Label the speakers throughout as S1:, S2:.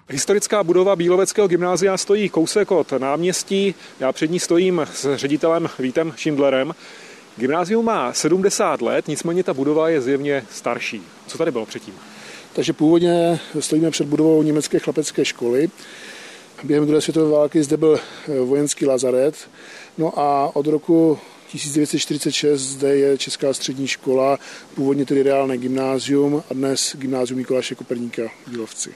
S1: Historická budova Bíloveckého gymnázia stojí kousek od náměstí. Já před ní stojím s ředitelem Vítem Šindlerem. Gymnázium má 70 let, nicméně ta budova je zjevně starší. Co tady bylo předtím?
S2: Takže původně stojíme před budovou německé chlapecké školy. Během druhé světové války zde byl vojenský lazaret. No a od roku 1946 zde je Česká střední škola, původně tedy reálné gymnázium a dnes gymnázium Mikuláše Koperníka v Bílovci.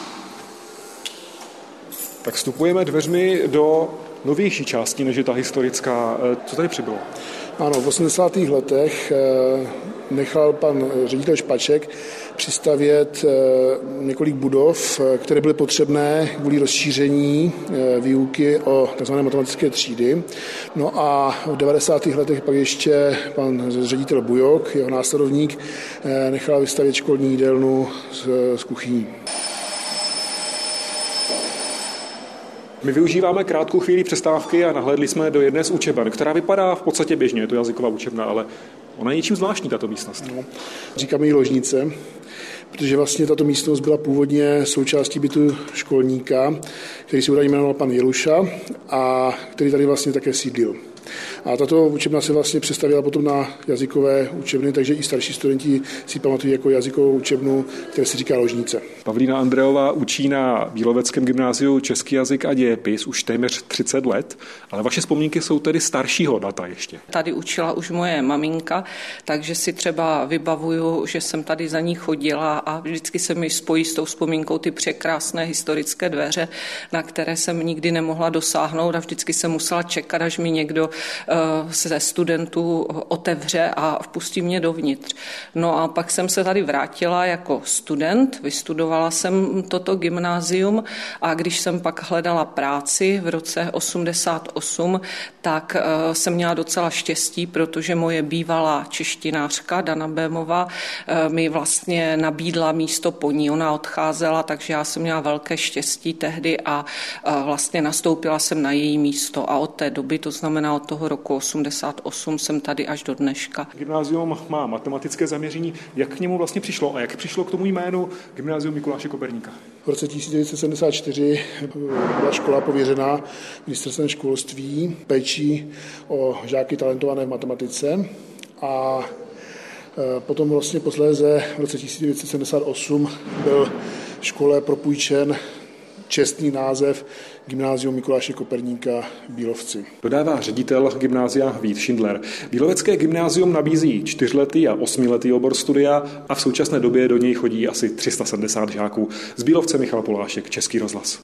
S1: Tak vstupujeme dveřmi do novější části, než je ta historická. Co tady přibylo?
S2: Ano, v 80. letech nechal pan ředitel Špaček přistavět několik budov, které byly potřebné kvůli rozšíření výuky o tzv. Matematické třídy. No a v 90. letech pak ještě pan ředitel Bujok, jeho následovník, nechal vystavět školní jídelnu s kuchyní.
S1: My využíváme krátkou chvíli přestávky a nahlédli jsme do jedné z učeben, která vypadá v podstatě běžně, je to jazyková učebna, ale ona je něčím zvláštní, tato místnost.
S2: No, říkáme jí ložnice, protože vlastně tato místnost byla původně součástí bytu školníka, který se údajně jmenoval pan Jeluša a který tady vlastně také sídlil. A tato učebna se vlastně přestavěla potom na jazykové učebny, takže i starší studenti si pamatují jako jazykovou učebnu, která se říká ložnice.
S1: Pavlína Andreová učí na Bíloveckém gymnáziu český jazyk a dějepis už téměř 30 let, ale vaše vzpomínky jsou tedy staršího data ještě.
S3: Tady učila už moje maminka, takže si třeba vybavuju, že jsem tady za ní chodila a vždycky se mi spojí s tou vzpomínkou ty překrásné historické dveře, na které jsem nikdy nemohla dosáhnout a vždycky jsem musela čekat, až mi někdo ze studentů otevře a vpustí mě dovnitř. No a pak jsem se tady vrátila jako student, vystudovala jsem toto gymnázium a když jsem pak hledala práci v roce 88, tak jsem měla docela štěstí, protože moje bývalá češtinářka Dana Bémová mi vlastně nabídla místo po ní. Ona odcházela, takže já jsem měla velké štěstí tehdy a vlastně nastoupila jsem na její místo a od té doby, to znamená od toho roku 88 jsem tady až do dneška.
S1: Gymnázium má matematické zaměření. Jak k němu vlastně přišlo a jak přišlo k tomu jménu Gymnázium Mikuláše Koperníka?
S2: V roce 1974 byla škola pověřená ministerstvem školství péčí o žáky talentované v matematice a potom vlastně posléze v roce 1978 byl škole propůjčen čestný název Gymnázium Mikuláše Koperníka v Bílovci.
S1: Dodává ředitel gymnázia Vít Šindler. Bílovecké gymnázium nabízí 4letý a 8letý obor studia a v současné době do něj chodí asi 370 žáků. Z Bílovce Michal Polášek, Český rozhlas.